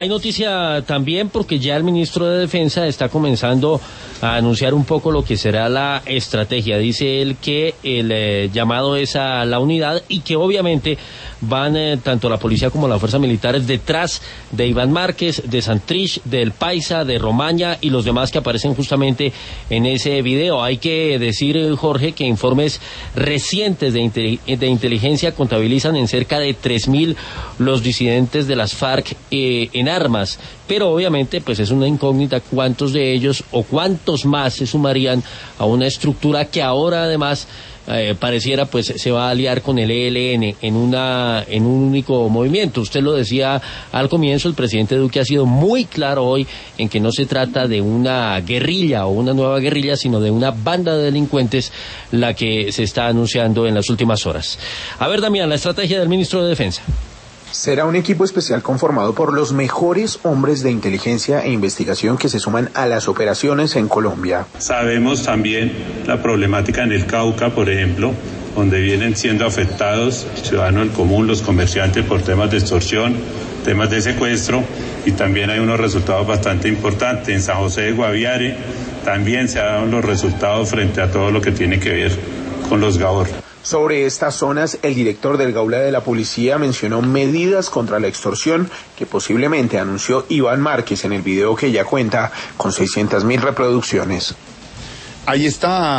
Hay noticia también porque ya el ministro de Defensa está comenzando a anunciar un poco lo que será la estrategia. Dice él que el llamado es a la unidad y que obviamente van tanto la policía como la fuerza militar detrás de Iván Márquez, de Santrich, del Paisa, de Romaña y los demás que aparecen justamente en ese video. Hay que decir, Jorge, que informes recientes de inteligencia contabilizan en cerca de 3.000 los disidentes de las FARC en armas, pero obviamente pues es una incógnita cuántos de ellos o cuántos más se sumarían a una estructura que ahora además pareciera pues se va a aliar con el ELN en un único movimiento. Usted lo decía al comienzo, el presidente Duque ha sido muy claro hoy en que no se trata de una guerrilla o una nueva guerrilla, sino de una banda de delincuentes la que se está anunciando en las últimas horas. A ver, Damián, la estrategia del ministro de Defensa. Será un equipo especial conformado por los mejores hombres de inteligencia e investigación que se suman a las operaciones en Colombia. Sabemos también la problemática en el Cauca, por ejemplo, donde vienen siendo afectados el ciudadano del común, los comerciantes por temas de extorsión, temas de secuestro, y también hay unos resultados bastante importantes. En San José de Guaviare también se han dado los resultados frente a todo lo que tiene que ver con los GAOR. Sobre estas zonas, el director del Gaula de la Policía mencionó medidas contra la extorsión que posiblemente anunció Iván Márquez en el video que ya cuenta con 600.000 reproducciones. Ahí está.